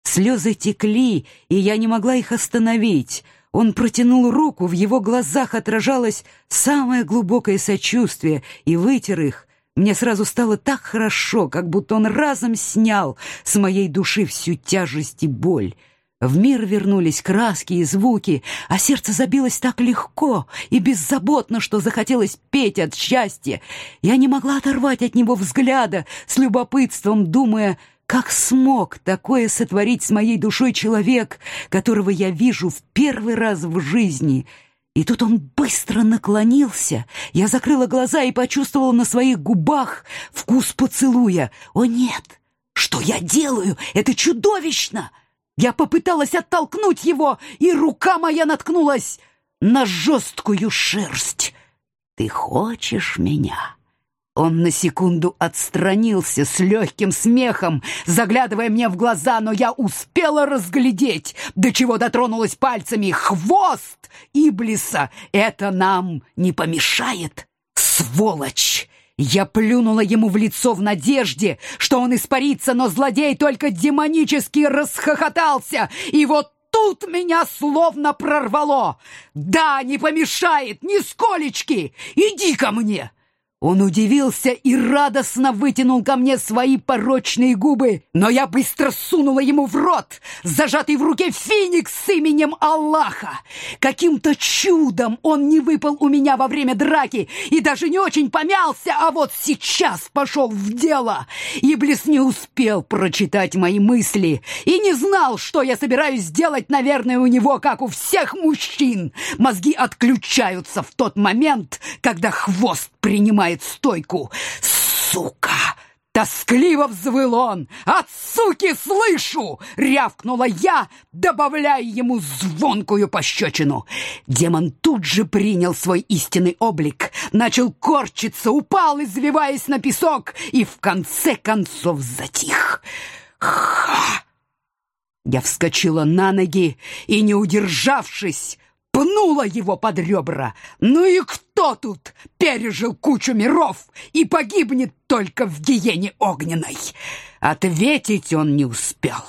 Слезы текли, и я не могла их остановить. Он протянул руку, в его глазах отражалось самое глубокое сочувствие, и вытер их. Мне сразу стало так хорошо, как будто он разом снял с моей души всю тяжесть и боль. В мир вернулись краски и звуки, а сердце забилось так легко и беззаботно, что захотелось петь от счастья. Я не могла оторвать от него взгляда, с любопытством думая, как смог такое сотворить с моей душой человек, которого я вижу в первый раз в жизни. И тут он быстро наклонился. Я закрыла глаза и почувствовала на своих губах вкус поцелуя. О нет! Что я делаю? Это чудовищно! Я попыталась оттолкнуть его, и рука моя наткнулась на жесткую шерсть. «Ты хочешь меня?» Он на секунду отстранился с легким смехом, заглядывая мне в глаза, но я успела разглядеть, до чего дотронулась пальцами. Хвост Иблиса! Это нам не помешает, сволочь! Я плюнула ему в лицо в надежде, что он испарится, но злодей только демонически расхохотался, и вот тут меня словно прорвало. «Да, не помешает, нисколечки! Иди ко мне!» Он удивился и радостно вытянул ко мне свои порочные губы, но я быстро сунула ему в рот зажатый в руке финикс с именем Аллаха. Каким-то чудом он не выпал у меня во время драки и даже не очень помялся, а вот сейчас пошел в дело. Иблис не успел прочитать мои мысли и не знал, что я собираюсь сделать. Наверное, у него, как у всех мужчин, мозги отключаются в тот момент, когда хвост принимает стойку. «Сука!» — тоскливо взвыл он. «От суки слышу!» — рявкнула я, добавляя ему звонкую пощечину. Демон тут же принял свой истинный облик, начал корчиться, упал, извиваясь на песок, и в конце концов затих. «Ха!» Я вскочила на ноги и, не удержавшись, пнула его под ребра. Ну и кто тут пережил кучу миров и погибнет только в гиене огненной? Ответить он не успел.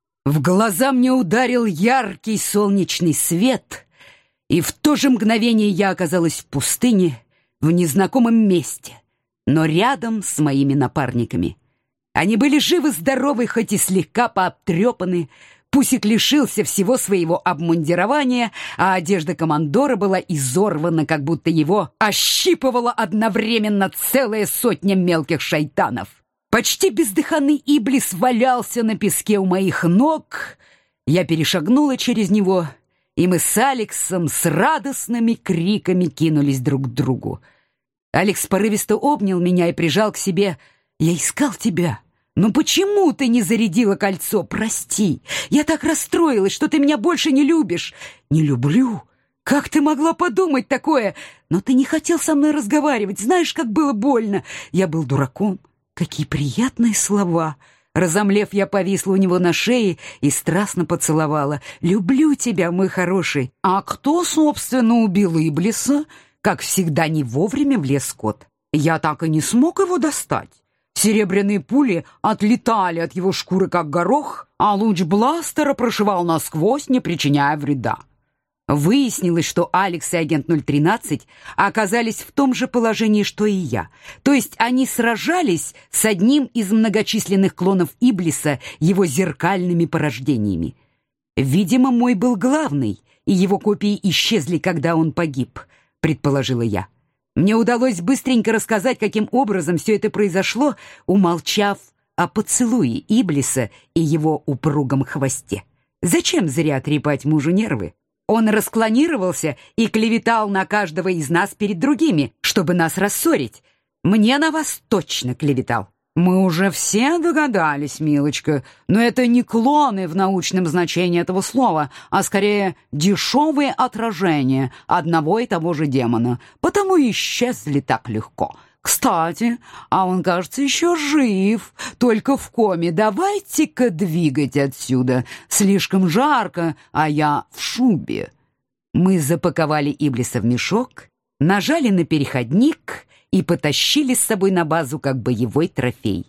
В глаза мне ударил яркий солнечный свет, и в то же мгновение я оказалась в пустыне, в незнакомом месте, но рядом с моими напарниками. Они были живы-здоровы, хоть и слегка пообтрепаны. Пусик лишился всего своего обмундирования, а одежда командора была изорвана, как будто его ощипывала одновременно целая сотня мелких шайтанов. Почти бездыханный Иблис валялся на песке у моих ног. Я перешагнула через него, и мы с Алексом с радостными криками кинулись друг к другу. Алекс порывисто обнял меня и прижал к себе. «Я искал тебя. Ну почему ты не зарядила кольцо? Прости, я так расстроилась, что ты меня больше не любишь». «Не люблю? Как ты могла подумать такое? Но ты не хотел со мной разговаривать. Знаешь, как было больно. Я был дураком. Какие приятные слова». Разомлев, я повисла у него на шее и страстно поцеловала. «Люблю тебя, мой хороший». «А кто, собственно, убил Иблиса?» Как всегда, не вовремя влез кот. «Я так и не смог его достать. Серебряные пули отлетали от его шкуры, как горох, а луч бластера прошивал насквозь, не причиняя вреда». Выяснилось, что Алекс и агент 013 оказались в том же положении, что и я. То есть они сражались с одним из многочисленных клонов Иблиса, его зеркальными порождениями. Видимо, мой был главный, и его копии исчезли, когда он погиб, предположила я. Мне удалось быстренько рассказать, каким образом все это произошло, умолчав о поцелуе Иблиса и его упругом хвосте. Зачем зря трепать мужу нервы? Он расклонировался и клеветал на каждого из нас перед другими, чтобы нас рассорить. Мне на вас точно клеветал. Мы уже все догадались, милочка, но это не клоны в научном значении этого слова, а скорее дешевые отражения одного и того же демона, потому и исчезли так легко. Кстати, а он, кажется, еще жив, только в коме. Давайте-ка двигать отсюда. Слишком жарко, а я в шубе. Мы запаковали Иблиса в мешок, нажали на переходник и потащили с собой на базу как боевой трофей.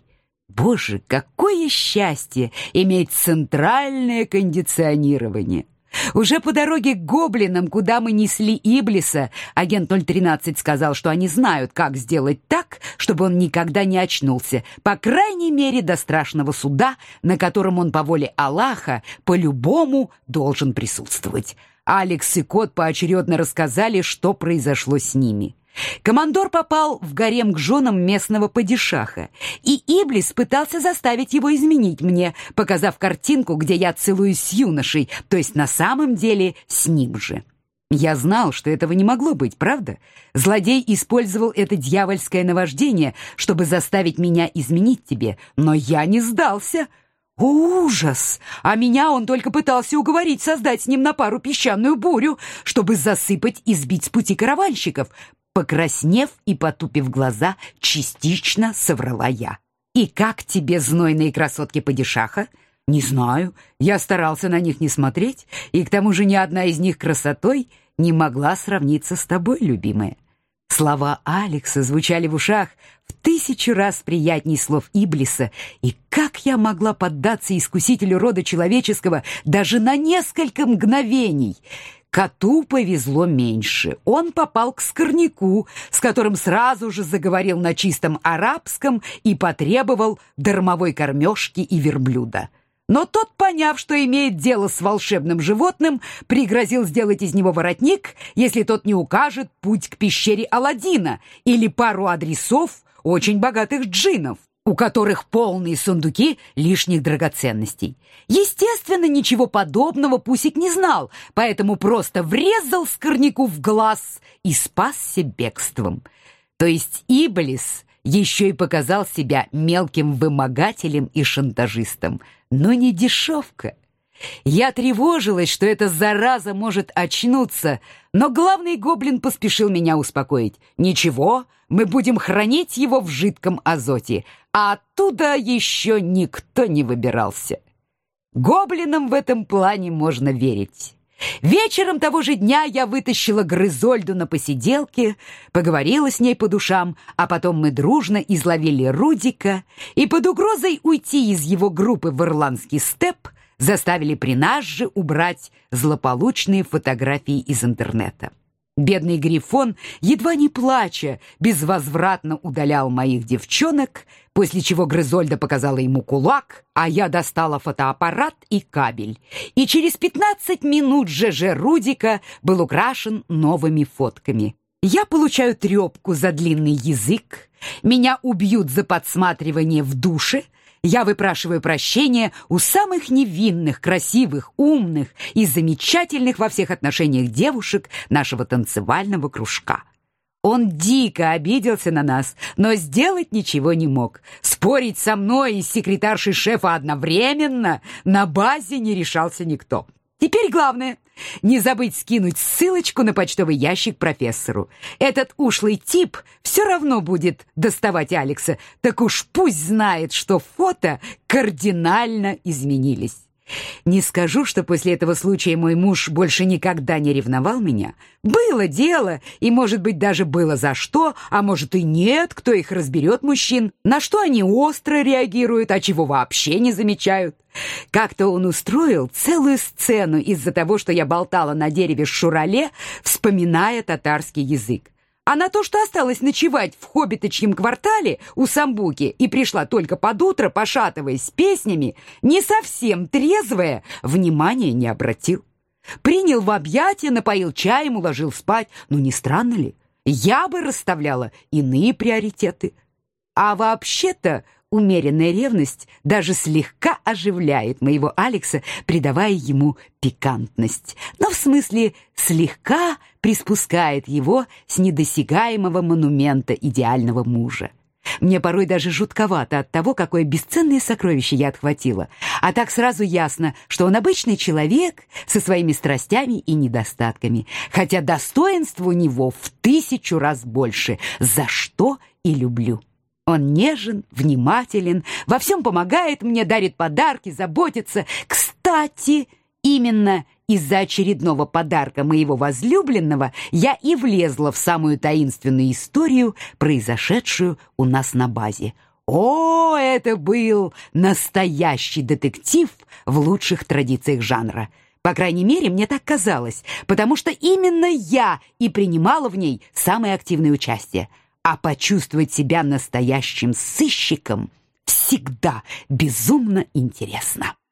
Боже, какое счастье иметь центральное кондиционирование! Уже по дороге к гоблинам, куда мы несли Иблиса, агент 013 сказал, что они знают, как сделать так, чтобы он никогда не очнулся, по крайней мере, до страшного суда, на котором он по воле Аллаха по-любому должен присутствовать. Алекс и Кот поочередно рассказали, что произошло с ними. Командор попал в гарем к женам местного падишаха, и Иблис пытался заставить его изменить мне, показав картинку, где я целуюсь с юношей, то есть на самом деле с ним же. Я знал, что этого не могло быть, правда? Злодей использовал это дьявольское наваждение, чтобы заставить меня изменить тебе, но я не сдался. О, ужас! А меня он только пытался уговорить создать с ним на пару песчаную бурю, чтобы засыпать и сбить с пути караванщиков. Покраснев и потупив глаза, частично соврала я. «И как тебе знойные красотки падишаха?» «Не знаю. Я старался на них не смотреть, и к тому же ни одна из них красотой не могла сравниться с тобой, любимая». Слова Алекса звучали в ушах в 1000 раз приятней слов Иблиса, и как я могла поддаться искусителю рода человеческого даже на несколько мгновений? Коту повезло меньше. Он попал к скорняку, с которым сразу же заговорил на чистом арабском и потребовал дармовой кормежки и верблюда. Но тот, поняв, что имеет дело с волшебным животным, пригрозил сделать из него воротник, если тот не укажет путь к пещере Аладдина или пару адресов очень богатых джиннов, у которых полные сундуки лишних драгоценностей. Естественно, ничего подобного Пусик не знал, поэтому просто врезал скорняку в глаз и спасся бегством. То есть Иблис еще и показал себя мелким вымогателем и шантажистом, но не дешевка. Я тревожилась, что эта зараза может очнуться, но главный гоблин поспешил меня успокоить. «Ничего, мы будем хранить его в жидком азоте, а оттуда еще никто не выбирался». Гоблинам в этом плане можно верить. Вечером того же дня я вытащила Грызольду на посиделке, поговорила с ней по душам, а потом мы дружно изловили Рудика и под угрозой уйти из его группы в ирландский степп заставили при нас же убрать злополучные фотографии из интернета. Бедный Грифон, едва не плача, безвозвратно удалял моих девчонок, после чего Грызольда показала ему кулак, а я достала фотоаппарат и кабель. И через 15 минут ЖЖ Рудика был украшен новыми фотками. Я получаю трепку за длинный язык, меня убьют за подсматривание в душе, я выпрашиваю прощения у самых невинных, красивых, умных и замечательных во всех отношениях девушек нашего танцевального кружка. Он дико обиделся на нас, но сделать ничего не мог. Спорить со мной и с секретаршей шефа одновременно на базе не решался никто. Теперь главное — не забыть скинуть ссылочку на почтовый ящик профессору. Этот ушлый тип все равно будет доставать Алекса, так уж пусть знает, что фото кардинально изменились. Не скажу, что после этого случая мой муж больше никогда не ревновал меня. Было дело, и, может быть, даже было за что, а может и нет, кто их разберет, мужчин, на что они остро реагируют, а чего вообще не замечают. Как-то он устроил целую сцену из-за того, что я болтала на дереве с Шурале, вспоминая татарский язык. А на то, что осталось ночевать в хоббиточьем квартале у Самбуки и пришла только под утро, пошатываясь с песнями, не совсем трезвая, внимания не обратил. Принял в объятия, напоил чаем, уложил спать. Ну, не странно ли? Я бы расставляла иные приоритеты. А вообще-то умеренная ревность даже слегка оживляет моего Алекса, придавая ему пикантность. Но в смысле слегка приспускает его с недосягаемого монумента идеального мужа. Мне порой даже жутковато от того, какое бесценное сокровище я отхватила. А так сразу ясно, что он обычный человек со своими страстями и недостатками, хотя достоинств у него в 1000 раз больше, за что и люблю. Он нежен, внимателен, во всем помогает мне, дарит подарки, заботится. Кстати, именно из-за очередного подарка моего возлюбленного я и влезла в самую таинственную историю, произошедшую у нас на базе. О, это был настоящий детектив в лучших традициях жанра. По крайней мере, мне так казалось, потому что именно я и принимала в ней самое активное участие. А почувствовать себя настоящим сыщиком всегда безумно интересно.